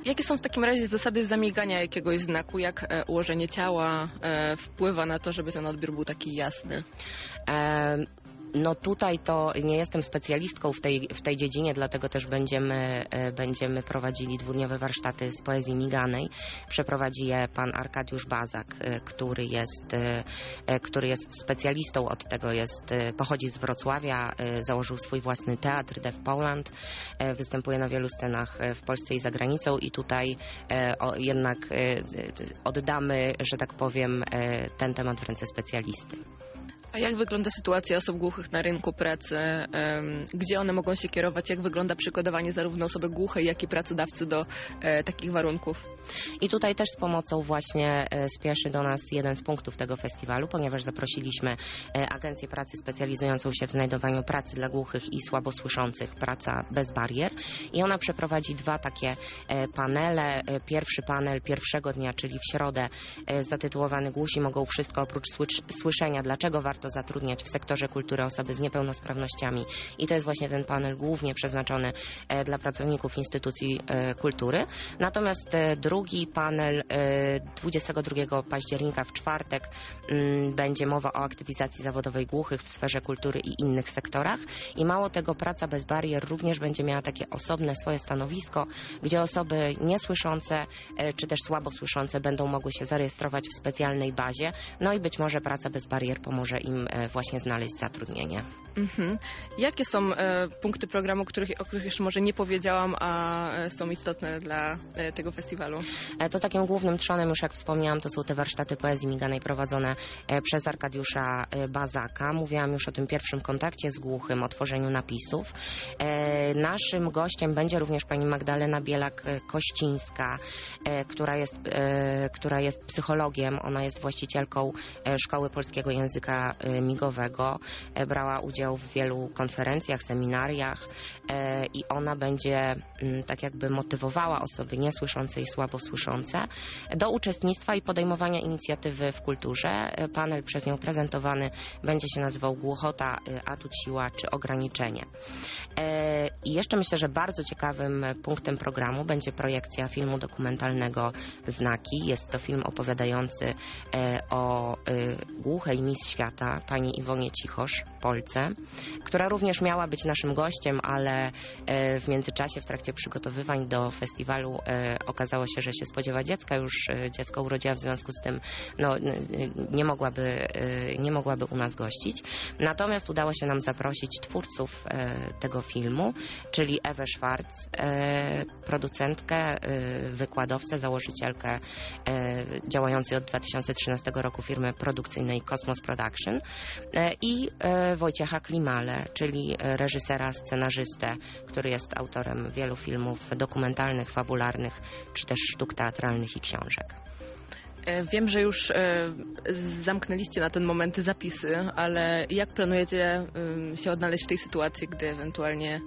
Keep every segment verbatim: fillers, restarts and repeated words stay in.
Jakie są w takim razie zasady zamigania jakiegoś znaku? Jak e, ułożenie ciała e, wpływa na to, żeby ten odbiór był taki jasny? E No tutaj to nie jestem specjalistką w tej, w tej dziedzinie, dlatego też będziemy, będziemy prowadzili dwudniowe warsztaty z poezji miganej. Przeprowadzi je pan Arkadiusz Bazak, który jest, który jest specjalistą od tego, jest, pochodzi z Wrocławia, założył swój własny teatr Deaf Poland, występuje na wielu scenach w Polsce i za granicą i tutaj jednak oddamy, że tak powiem, ten temat w ręce specjalisty. A jak wygląda sytuacja osób głuchych na rynku pracy? Gdzie one mogą się kierować? Jak wygląda przygotowanie zarówno osoby głuchej, jak i pracodawcy do e, takich warunków? I tutaj też z pomocą właśnie e, spieszy do nas jeden z punktów tego festiwalu, ponieważ zaprosiliśmy e, agencję pracy specjalizującą się w znajdowaniu pracy dla głuchych i słabosłyszących, Praca bez barier. I ona przeprowadzi dwa takie e, panele. E, pierwszy panel pierwszego dnia, czyli w środę, e, zatytułowany Głusi mogą wszystko oprócz słyszenia. Dlaczego warto zatrudniać w sektorze kultury osoby z niepełnosprawnościami i to jest właśnie ten panel głównie przeznaczony e, dla pracowników instytucji e, kultury. Natomiast e, drugi panel e, dwudziestego drugiego października w czwartek m, będzie mowa o aktywizacji zawodowej głuchych w sferze kultury i innych sektorach i mało tego, Praca bez barier również będzie miała takie osobne swoje stanowisko, gdzie osoby niesłyszące e, czy też słabosłyszące będą mogły się zarejestrować w specjalnej bazie, no i być może Praca bez barier pomoże im właśnie znaleźć zatrudnienie. Mhm. Jakie są e, punkty programu, których, o których jeszcze może nie powiedziałam, a e, są istotne dla e, tego festiwalu? E, to takim głównym trzonem, już jak wspomniałam, to są te warsztaty poezji miganej prowadzone e, przez Arkadiusza e, Bazaka. Mówiłam już o tym pierwszym kontakcie z głuchym, o tworzeniu napisów. E, naszym gościem będzie również pani Magdalena Bielak-Kościńska, e, która jest, e, która jest psychologiem. Ona jest właścicielką e, Szkoły Polskiego Języka Migowego, brała udział w wielu konferencjach, seminariach e, i ona będzie m, tak jakby motywowała osoby niesłyszące i słabosłyszące do uczestnictwa i podejmowania inicjatywy w kulturze. Panel przez nią prezentowany będzie się nazywał Głuchota, atut, siła czy ograniczenie. E, I jeszcze myślę, że bardzo ciekawym punktem programu będzie projekcja filmu dokumentalnego Znaki. Jest to film opowiadający e, o e, głuchej mistrz świata, pani Iwonie Cichosz, Polce, która również miała być naszym gościem, ale e, w międzyczasie, w trakcie przygotowywań do festiwalu e, okazało się, że się spodziewa dziecka, już e, dziecko urodziła, w związku z tym no, nie mogłaby, e, nie mogłaby u nas gościć. Natomiast udało się nam zaprosić twórców e, tego filmu, czyli Ewę Schwarz, e, producentkę, e, wykładowcę, założycielkę e, działającej od dwa tysiące trzynastego roku firmy produkcyjnej Cosmos Production e, i e, Wojciecha Klimale, czyli reżysera, scenarzystę, który jest autorem wielu filmów dokumentalnych, fabularnych, czy też sztuk teatralnych i książek. Wiem, że już zamknęliście na ten moment zapisy, ale jak planujecie się odnaleźć w tej sytuacji, gdy ewentualnie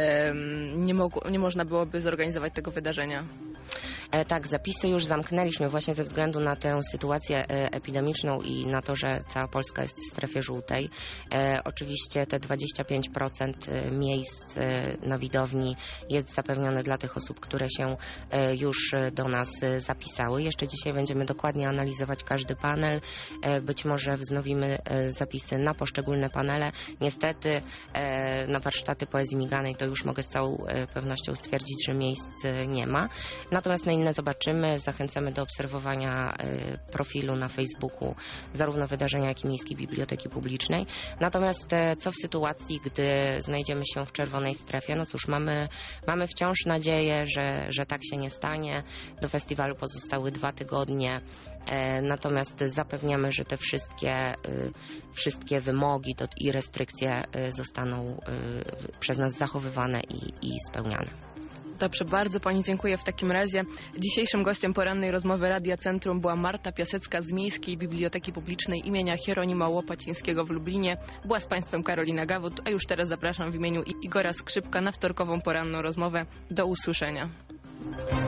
nie, mogło, nie można byłoby zorganizować tego wydarzenia? E, tak, zapisy już zamknęliśmy właśnie ze względu na tę sytuację e, epidemiczną i na to, że cała Polska jest w strefie żółtej. E, oczywiście te dwadzieścia pięć procent miejsc e, na widowni jest zapewnione dla tych osób, które się e, już do nas zapisały. Jeszcze dzisiaj będziemy dokładnie analizować każdy panel. E, być może wznowimy e, zapisy na poszczególne panele. Niestety e, na warsztaty poezji miganej to już mogę z całą e, pewnością stwierdzić, że miejsc e, nie ma. Natomiast na inne zobaczymy. Zachęcamy do obserwowania y, profilu na Facebooku zarówno wydarzenia, jak i Miejskiej Biblioteki Publicznej. Natomiast y, co w sytuacji, gdy znajdziemy się w czerwonej strefie? No cóż, mamy, mamy wciąż nadzieję, że, że tak się nie stanie. Do festiwalu pozostały dwa tygodnie. Y, natomiast zapewniamy, że te wszystkie, y, wszystkie wymogi to, i restrykcje y, zostaną y, przez nas zachowywane i, i spełniane. Dobrze, bardzo Pani dziękuję w takim razie. Dzisiejszym gościem porannej rozmowy Radia Centrum była Marta Piasecka z Miejskiej Biblioteki Publicznej imienia Hieronima Łopacińskiego w Lublinie. Była z Państwem Karolina Gawut, a już teraz zapraszam w imieniu Igora Skrzypka na wtorkową poranną rozmowę. Do usłyszenia.